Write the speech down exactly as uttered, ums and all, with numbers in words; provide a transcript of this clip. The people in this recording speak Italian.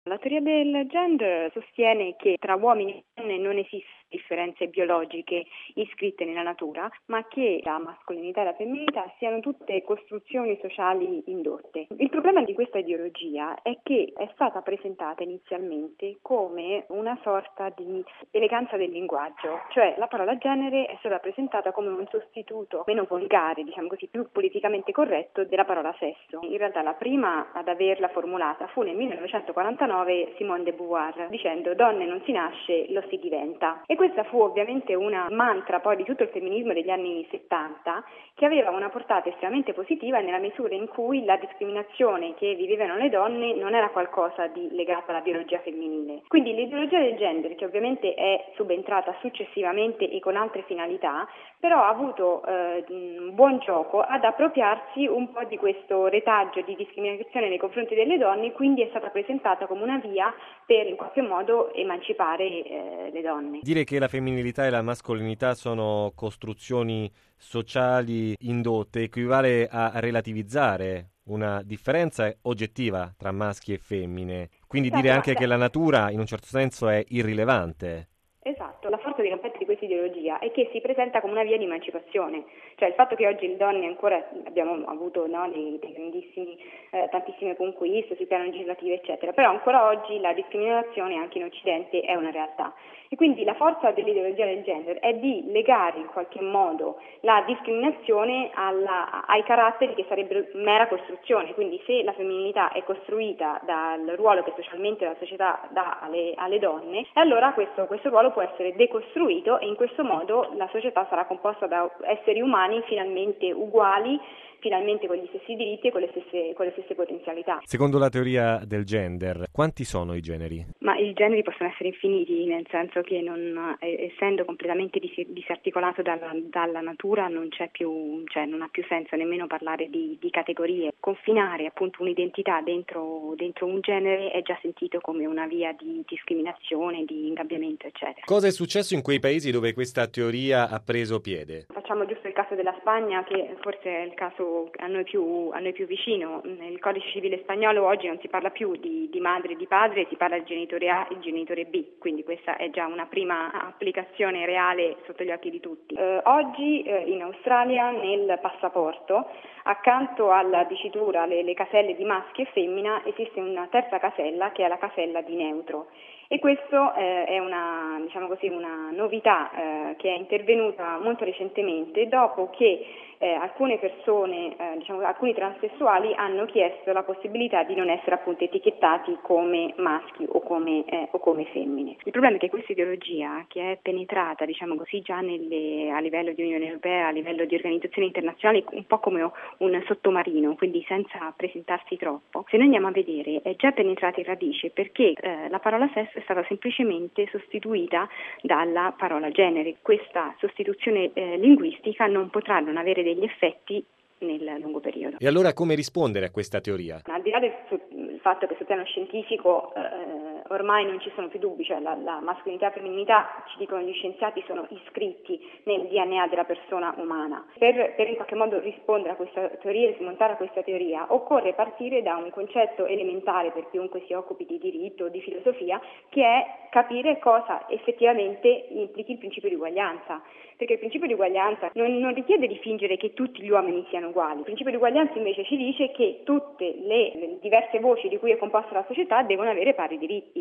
La teoria del gender sostiene che tra uomini e donne non esistono differenze biologiche iscritte nella natura, ma che la mascolinità e la femminilità siano tutte costruzioni sociali indotte. Il problema di questa ideologia è che è stata presentata inizialmente come una sorta di eleganza del linguaggio, cioè la parola genere è stata presentata come un sostituto meno volgare, diciamo così, più politicamente corretto della parola sesso. In realtà la prima ad averla formulata fu nel millenovecentoquarantanove Simone de Beauvoir, dicendo donne non si nasce, lo si diventa. E questa fu ovviamente una mantra poi di tutto il femminismo degli anni settanta, che aveva una portata estremamente positiva nella misura in cui la discriminazione che vivevano le donne non era qualcosa di legato alla biologia femminile. Quindi l'ideologia del gender, che ovviamente è subentrata successivamente e con altre finalità, però ha avuto eh, un buon gioco ad appropriarsi un po' di questo retaggio di discriminazione nei confronti delle donne, quindi è stata presentata come una via per in qualche modo emancipare eh, le donne. Dire che la femminilità e la mascolinità sono costruzioni sociali indotte equivale a relativizzare una differenza oggettiva tra maschi e femmine, quindi Esatto, dire anche ma- che la natura in un certo senso è irrilevante. Esatto, la forza dirompente di questa ideologia è che si presenta come una via di emancipazione, cioè il fatto che oggi le donne ancora abbiamo avuto no, dei, dei grandissimi, eh, tantissime conquiste sui piani legislativi eccetera, però ancora oggi la discriminazione anche in Occidente è una realtà e quindi la forza dell'ideologia del gender è di legare in qualche modo la discriminazione alla, ai caratteri che sarebbero mera costruzione, quindi se la femminilità è costruita dal ruolo che socialmente la società dà alle, alle donne, allora questo, questo ruolo può essere decostruito e in questo modo la società sarà composta da esseri umani finalmente uguali, finalmente con gli stessi diritti e con le stesse, con le stesse potenzialità. Secondo la teoria del gender, quanti sono i generi? Ma i generi possono essere infiniti, nel senso che non, essendo completamente dis- disarticolato dalla, dalla natura non c'è più, cioè non ha più senso nemmeno parlare di, di categorie. Confinare appunto un'identità dentro, dentro un genere è già sentito come una via di discriminazione, di ingabbiamento, eccetera. Cosa è successo in quei paesi dove questa teoria ha preso piede? Facciamo giusto il caso della Spagna, che forse è il caso a noi più, a noi più vicino. Nel codice civile spagnolo oggi non si parla più di, di madre e di padre, si parla di genitore A e genitore B, quindi questa è già una prima applicazione reale sotto gli occhi di tutti. Eh, oggi eh, in Australia nel passaporto, accanto alla dicitura le, le caselle di maschio e femmina, esiste una terza casella che è la casella di neutro. E questo eh, è una, diciamo così, una novità eh, che è intervenuta molto recentemente dopo che eh, alcune persone, eh, diciamo, alcuni transessuali hanno chiesto la possibilità di non essere appunto etichettati come maschi o come, eh, o come femmine. Il problema è che questa ideologia, che è penetrata, diciamo così, già nelle, a livello di Unione Europea, a livello di organizzazioni internazionali, un po' come un sottomarino, quindi senza presentarsi troppo, se noi andiamo a vedere è già penetrata in radice perché eh, la parola sesso è stata semplicemente sostituita dalla parola genere. Questa sostituzione eh, linguistica non potrà non avere degli effetti nel lungo periodo. E allora come rispondere a questa teoria? Al di là del, del fatto che sul piano scientifico eh, ormai non ci sono più dubbi, cioè la, la mascolinità e la femminilità, ci dicono gli scienziati, sono iscritti nel D N A della persona umana. Per, per in qualche modo rispondere a questa teoria e smontare a questa teoria, occorre partire da un concetto elementare per chiunque si occupi di diritto o di filosofia, che è capire cosa effettivamente implichi il principio di uguaglianza. Perché il principio di uguaglianza non, non richiede di fingere che tutti gli uomini siano uguali. Il principio di uguaglianza invece ci dice che tutte le, le diverse voci di cui è composta la società devono avere pari diritti.